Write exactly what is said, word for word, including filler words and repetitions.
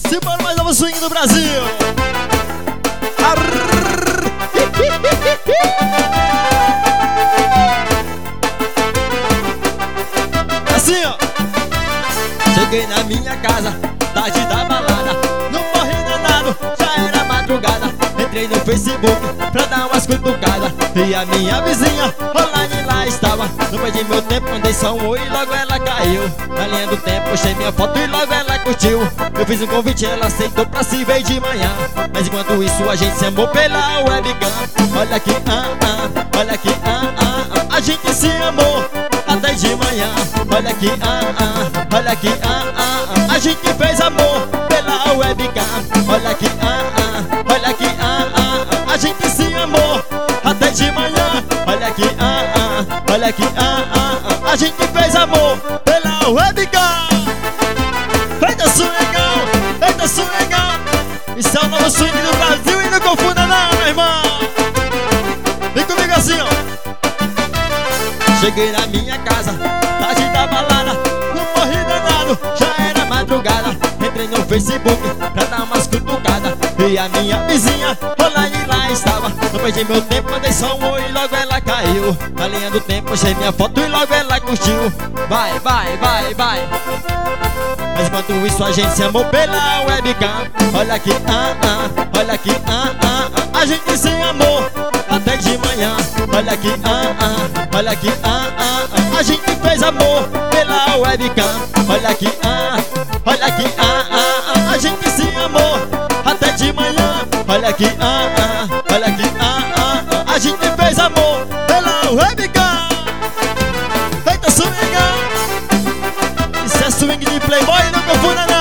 Simbora, mais novo swing do Brasil. Assim, ó. Cheguei na minha casa, tarde da balada, não morri danado, já era madrugada. Entrei no Facebook pra dar umas cutucadas, e a minha vizinha online lá estava. Não perdi meu tempo, mandei só um oi e logo ela caiu. Na linha do tempo, postei minha foto e logo ela curtiu. Eu fiz um convite, ela aceitou pra se ver de manhã. Mas enquanto isso a gente se amou pela webcam. Olha aqui, ah, ah, olha aqui, ah, ah, ah. A gente se amou até de manhã. Olha aqui, ah, ah, olha aqui, ah, ah, ah. A gente fez amor pela webcam. Olha aqui, ah, ah, olha aqui, ah, ah, ah. A gente se amou até de manhã. Olha aqui, ah, ah, olha aqui, ah, ah, ah. A gente fez amor pela webcam. Eita swingão, eita swingão. Isso é o novo swing do Brasil e não confunda não, meu irmão. Vem comigo assim, ó. Cheguei na minha casa, tarde da balada, não morri danado, já era madrugada. Entrei no Facebook pra dar umas cutucadas, e a minha vizinha online lá estava. Não perdi meu tempo, mandei só um oi e logo ela caiu. Na linha do tempo, postei minha foto e logo ela curtiu. Vai, vai, vai, vai. Mas enquanto isso a gente se amou pela webcam. Olha aqui, ah, ah, olha aqui, ah, ah, ah. A gente se amou até de manhã. Olha aqui, ah, ah, olha aqui, ah, ah, ah. A gente fez amor pela webcam. Olha aqui, ah, olha aqui, ah, ah, ah. A gente se amou até de manhã. Olha aqui, ah, ah, olha aqui, ah, ah, ah. A gente fez amor pela webcam. Eita swingão. Isso é swing de playboy, não confunda não.